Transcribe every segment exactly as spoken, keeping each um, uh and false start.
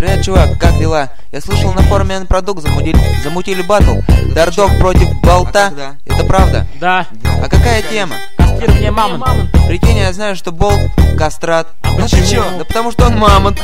Привет, чувак, как дела? Я слышал, на форуме N-Product замутили, замутили батл. Дардог против Болта. А Это правда? Да. А какая тема? Кастрирование мамонт. Прикинь, я знаю, что Болт кастрат. Ну почему? ты чё? Да потому что он мамонт.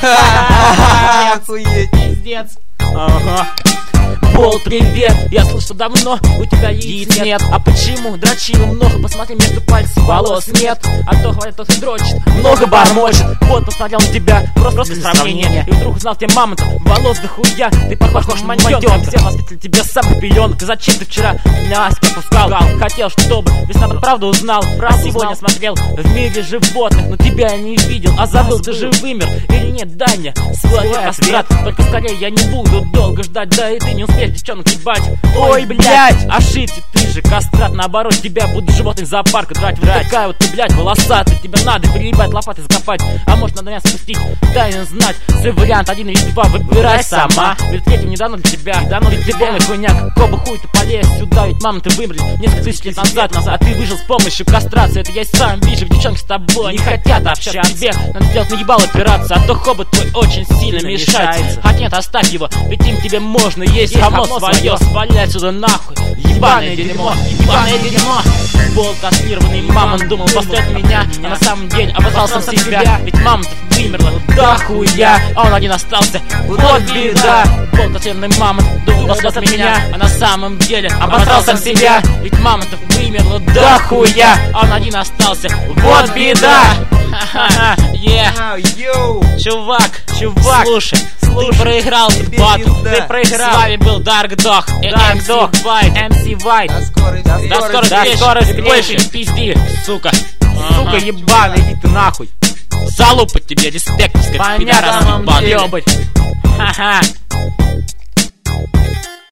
Охуеть. Пиздец. Ага. Болт, привет, я слышал давно, у тебя яиц нет. нет. А почему? Дрочила много, посмотри между пальцев, волос нет. А то говорят, тот и дрочит, много бормочет. Вот посмотрел на тебя, просто без сравнения. И вдруг узнал тебя мамонта, волос до хуя. Ты похож на шмандёнка, все воспитали тебя сам пеленок. Зачем ты вчера меня аськи пускал? Хотел, чтобы весна правду узнал. А сегодня смотрел в мире животных, но тебя я не видел. А забыл, ты же вымер или нет, Даня? Свой ответ, только скорее я не буду долго ждать. Да и ты не успеешь девчонок ебать. Ой, блядь, ошибся, ты же кастрат. Наоборот, тебя будут животных из зоопарка драть. Вот такая вот ты, блядь, волосатая. Тебе надо переебать, лопатой закопать. А может надо меня спустить, дай им знать. Свой вариант один или два выбирай сама. Ведь третьим не дано для тебя, дано для тебя на хуйня. Какого хуй ты полез сюда? Ведь мамы ты вымерли несколько тысяч лет назад, назад. А ты выжил с помощью кастрации. Это я сам вижу, девчонки с тобой не хотят общаться. Тебе надо сделать наебал операцию, а то хобот твой очень сильно мешается. Хотя нет, оставь его, ведь им тебе можно есть. Говно свое, сваляй отсюда нахуй. Ебаное дерьмо, ебаное дерьмо. Болт кастрированный мамонт думал, послет меня, а на самом деле обосрался сам себя. Ведь мамонт вымерла, да хуя, а он один остался, вот беда. Болт кастрированный мамонт думал, послет меня, а на самом деле обосрался сам себя. Ведь мамонт вымерла, да хуя, а он один остался, вот беда. Ха-ха, yeah. Чувак, чувак, слушай, слушай, ты проиграл этот батл, ты проиграл. С вами был Dark Dog и эм си White, эм си White. До скорой, до скорой, до скорой встречи, больше не пизди, сука, сука ебаная, иди ты нахуй. Залупать тебе, респект, сказать, пидорас ебаный. Ха-ха.